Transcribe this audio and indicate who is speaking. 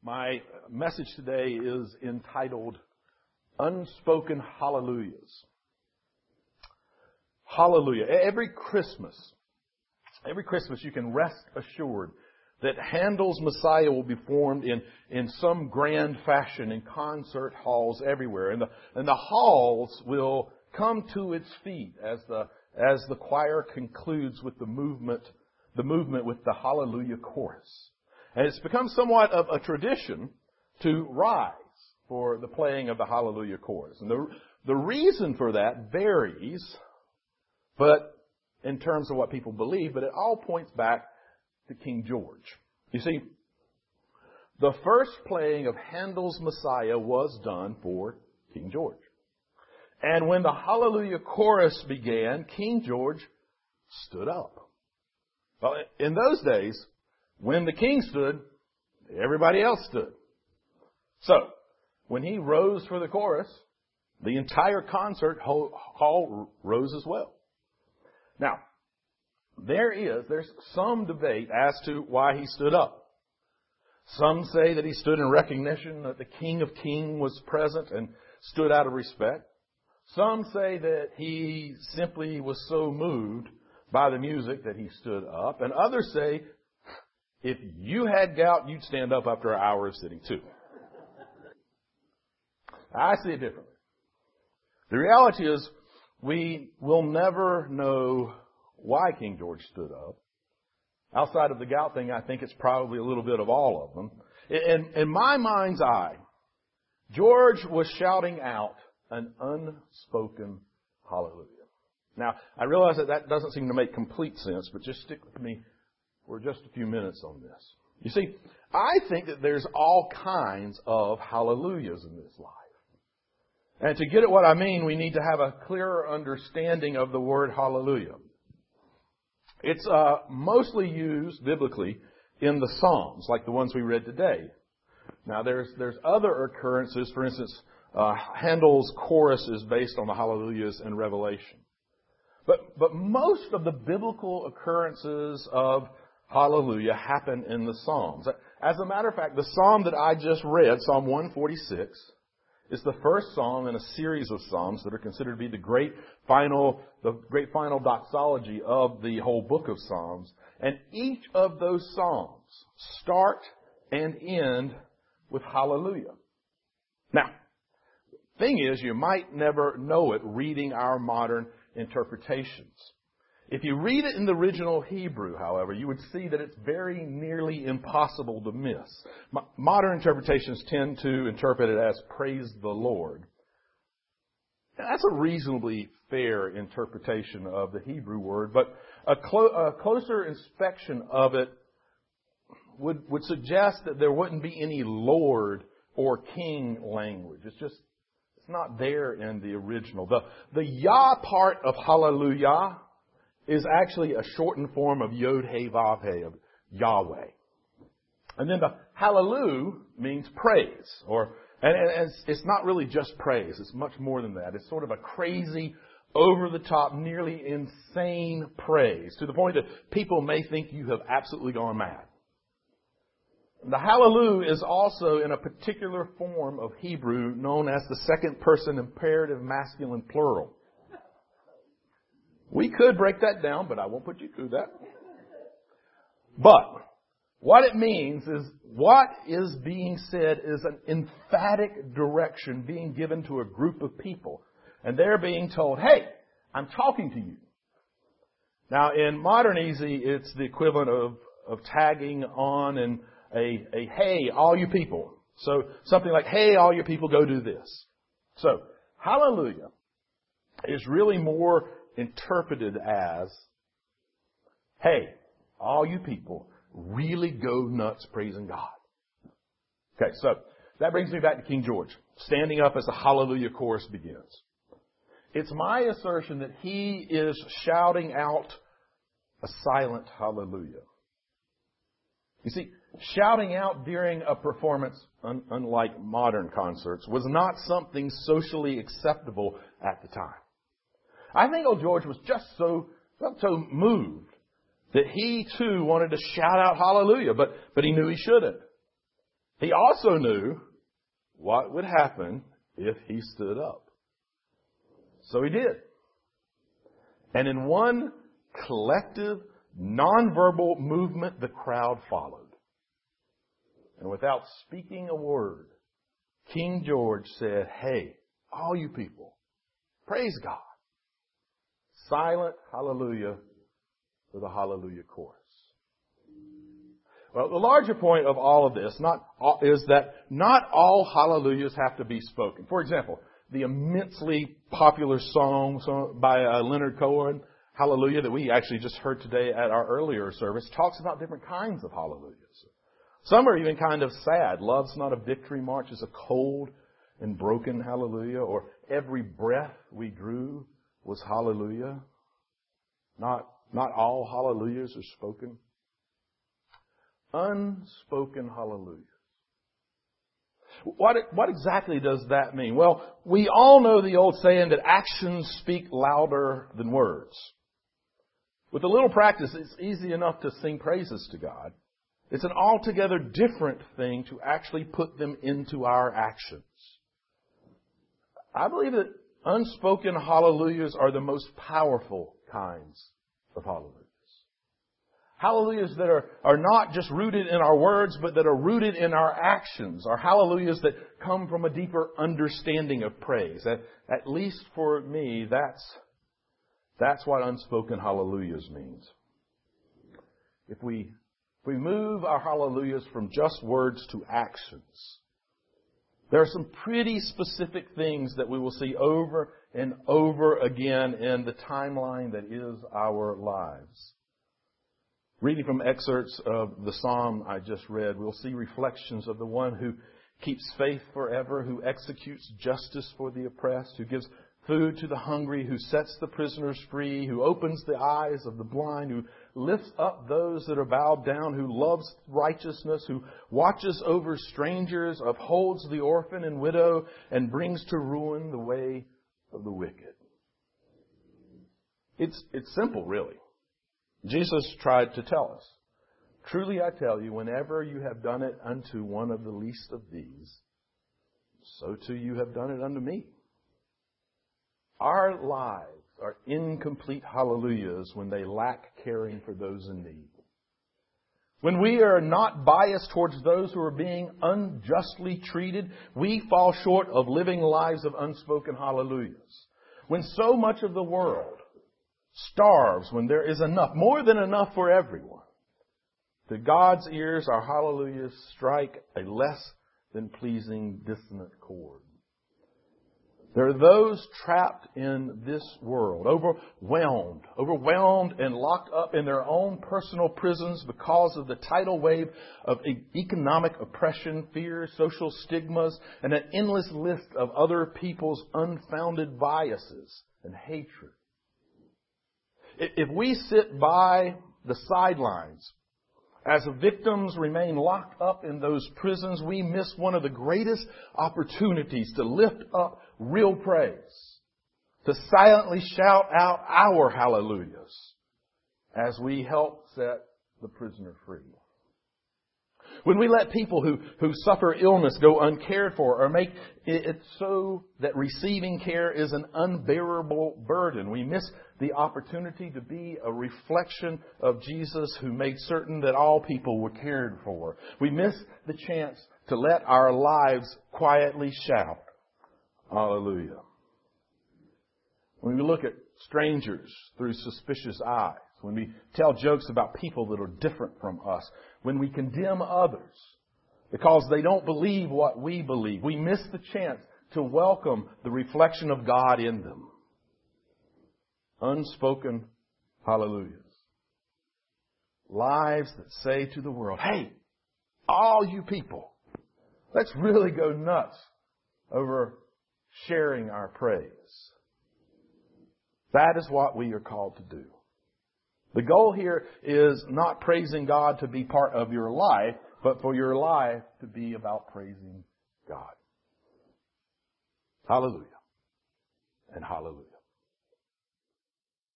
Speaker 1: My message today is entitled Unspoken Hallelujahs. Hallelujah. Every Christmas you can rest assured that Handel's Messiah will be performed in some grand fashion in concert halls everywhere. And the halls will come to its feet as the choir concludes with the movement with the Hallelujah chorus. And it's become somewhat of a tradition to rise for the playing of the Hallelujah chorus. And the reason for that varies, but in terms of what people believe, but it all points back to King George. You see, the first playing of Handel's Messiah was done for King George. And when the Hallelujah chorus began, King George stood up. Well, in those days, when the king stood, everybody else stood. So, when he rose for the chorus, the entire concert hall rose as well. Now, there's some debate as to why he stood up. Some say that he stood in recognition that the King of Kings was present and stood out of respect. Some say that he simply was so moved by the music that he stood up. And others say, if you had gout, you'd stand up after an hour of sitting too. I see it differently. The reality is, we will never know why King George stood up. Outside of the gout thing, I think it's probably a little bit of all of them. In my mind's eye, George was shouting out an unspoken hallelujah. Now, I realize that doesn't seem to make complete sense, but just stick with me for just a few minutes on this. You see, I think that there's all kinds of hallelujahs in this life. And to get at what I mean, we need to have a clearer understanding of the word hallelujah. It's mostly used biblically in the Psalms, like the ones we read today. Now, there's other occurrences. For instance, Handel's chorus is based on the hallelujahs in Revelation. But most of the biblical occurrences of hallelujah happen in the Psalms. As a matter of fact, the Psalm that I just read, Psalm 146, is the first psalm in a series of psalms that are considered to be the great final doxology of the whole book of Psalms. And each of those psalms start and end with hallelujah. Now, the thing is, you might never know it reading our modern interpretations. If you read it in the original Hebrew, however, you would see that it's very nearly impossible to miss. Modern interpretations tend to interpret it as praise the Lord. And that's a reasonably fair interpretation of the Hebrew word, but a closer inspection of it would suggest that there wouldn't be any Lord or King language. It's not there in the original. The Yah part of hallelujah is actually a shortened form of Yod He Vav He, of Yahweh. And then the hallelujah means praise, and it's not really just praise. It's much more than that. It's sort of a crazy, over-the-top, nearly insane praise, to the point that people may think you have absolutely gone mad. The hallelujah is also in a particular form of Hebrew known as the second person imperative masculine plural. We could break that down, but I won't put you through that. But what it means is what is being said is an emphatic direction being given to a group of people. And they're being told, hey, I'm talking to you. Now, in modern easy, it's the equivalent of tagging on and a hey, all you people. So something like, hey, all you people, go do this. So hallelujah is really more interpreted as, hey, all you people, really go nuts praising God. Okay, so that brings me back to King George, standing up as the hallelujah chorus begins. It's my assertion that he is shouting out a silent hallelujah. You see, shouting out during a performance, unlike modern concerts, was not something socially acceptable at the time. I think old George was just so moved that he too wanted to shout out hallelujah, but he knew he shouldn't. He also knew what would happen if he stood up. So he did. And in one collective, nonverbal movement, the crowd followed. And without speaking a word, King George said, "Hey, all you people, praise God." Silent hallelujah for the hallelujah chorus. Well, the larger point of all of this is that not all hallelujahs have to be spoken. For example, the immensely popular song by Leonard Cohen, Hallelujah, that we actually just heard today at our earlier service, talks about different kinds of hallelujahs. Some are even kind of sad. Love's Not a Victory March is a cold and broken hallelujah. Or every breath we drew was hallelujah. Not all hallelujahs are spoken. Unspoken hallelujahs. What exactly does that mean? Well, we all know the old saying that actions speak louder than words. With a little practice, it's easy enough to sing praises to God. It's an altogether different thing to actually put them into our actions. I believe that unspoken hallelujahs are the most powerful kinds of hallelujahs. Hallelujahs that are not just rooted in our words, but that are rooted in our actions. Are hallelujahs that come from a deeper understanding of praise. At least for me, that's what unspoken hallelujahs means. If we move our hallelujahs from just words to actions, there are some pretty specific things that we will see over and over again in the timeline that is our lives. Reading from excerpts of the psalm I just read, we'll see reflections of the one who keeps faith forever, who executes justice for the oppressed, who gives food to the hungry, who sets the prisoners free, who opens the eyes of the blind, who lifts up those that are bowed down, who loves righteousness, who watches over strangers, upholds the orphan and widow, and brings to ruin the way of the wicked. It's simple, really. Jesus tried to tell us, "Truly I tell you, whenever you have done it unto one of the least of these, so too you have done it unto me." Our lives are incomplete hallelujahs when they lack caring for those in need. When we are not biased towards those who are being unjustly treated, we fall short of living lives of unspoken hallelujahs. When so much of the world starves when there is enough, more than enough for everyone, to God's ears our hallelujahs strike a less than pleasing dissonant chord. There are those trapped in this world, overwhelmed and locked up in their own personal prisons because of the tidal wave of economic oppression, fear, social stigmas, and an endless list of other people's unfounded biases and hatred. If we sit by the sidelines as victims remain locked up in those prisons, we miss one of the greatest opportunities to lift up real praise, to silently shout out our hallelujahs as we help set the prisoner free. When we let people who suffer illness go uncared for or make it so that receiving care is an unbearable burden, we miss the opportunity to be a reflection of Jesus who made certain that all people were cared for. We miss the chance to let our lives quietly shout, hallelujah. When we look at strangers through suspicious eyes, when we tell jokes about people that are different from us, when we condemn others because they don't believe what we believe, we miss the chance to welcome the reflection of God in them. Unspoken hallelujahs. Lives that say to the world, "Hey, all you people, let's really go nuts over sharing our praise." That is what we are called to do. The goal here is not praising God to be part of your life, but for your life to be about praising God. Hallelujah and hallelujah.